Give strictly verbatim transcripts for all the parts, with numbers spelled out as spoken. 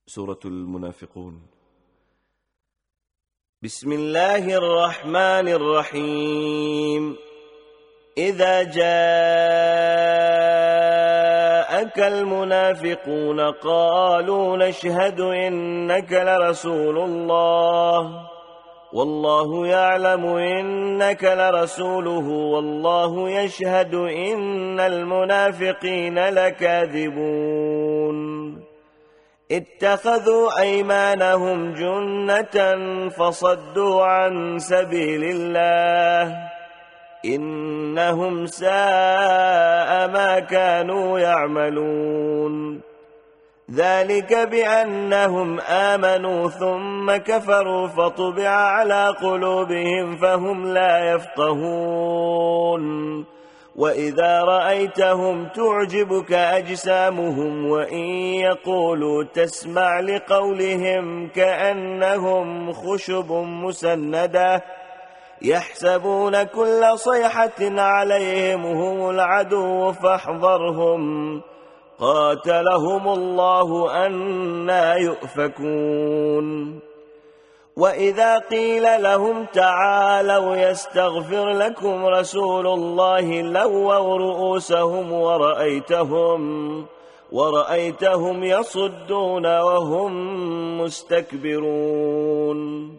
سورة المنافقون. بسم الله الرحمن الرحيم. إذا جاءك المنافقون قالوا نشهد إنك لرسول الله والله يعلم إنك لرسوله والله يشهد إن المنافقين لكاذبون. اتخذوا أيمانهم جنة فصدوا عن سبيل الله إنهم ساء ما كانوا يعملون. ذلك بأنهم آمنوا ثم كفروا فطبع على قلوبهم فهم لا يفقهون. وإذا رأيتهم تعجبك أجسامهم وإن يقولوا تسمع لقولهم كأنهم خشب مسندة يحسبون كل صيحة عليهم هم العدو فاحذرهم قاتلهم الله أنى يؤفكون. وإذا قيل لهم تعالوا يستغفر لكم رسول الله لووا رؤوسهم ورأيتهم, ورأيتهم يصدون وهم مستكبرون.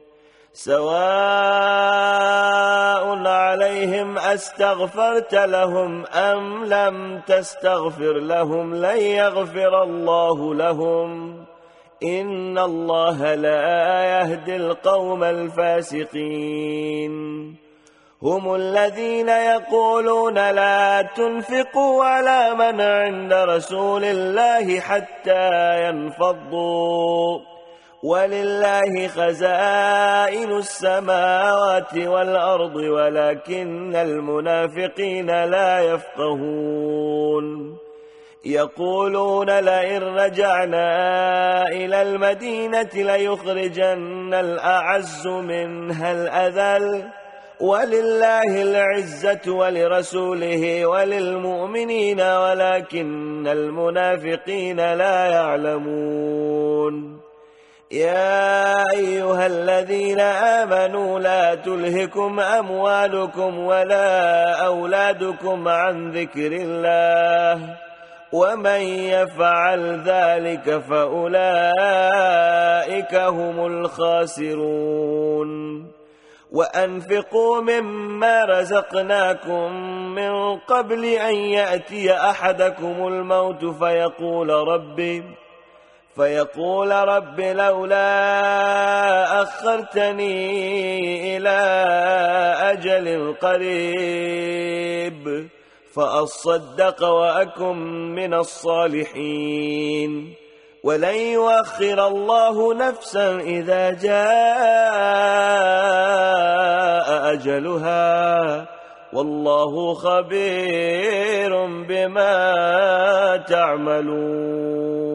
سواء عليهم أستغفرت لهم أم لم تستغفر لهم لن يغفر الله لهم إن الله لا يهدي القوم الفاسقين. هم الذين يقولون لا تنفقوا على من عند رسول الله حتى ينفضوا ولله خزائن السماوات والأرض ولكن المنافقين لا يفقهون. يقولون لئن رجعنا إلى المدينة ليخرجن الأعز منها الأذل ولله العزة ولرسوله وللمؤمنين ولكن المنافقين لا يعلمون. يا أيها الذين آمنوا لا تلهكم أموالكم ولا أولادكم عن ذكر الله ومن يفعل ذلك فأولئك هم الخاسرون. وأنفقوا مما رزقناكم من قبل أن يأتي أحدكم الموت فيقول ربي فيقول رب لولا أخرتني إلى أجل قريب فأصدق وأكن من الصالحين ولن يؤخر الله نفسا إذا جاء أجلها والله خبير بما تعملون.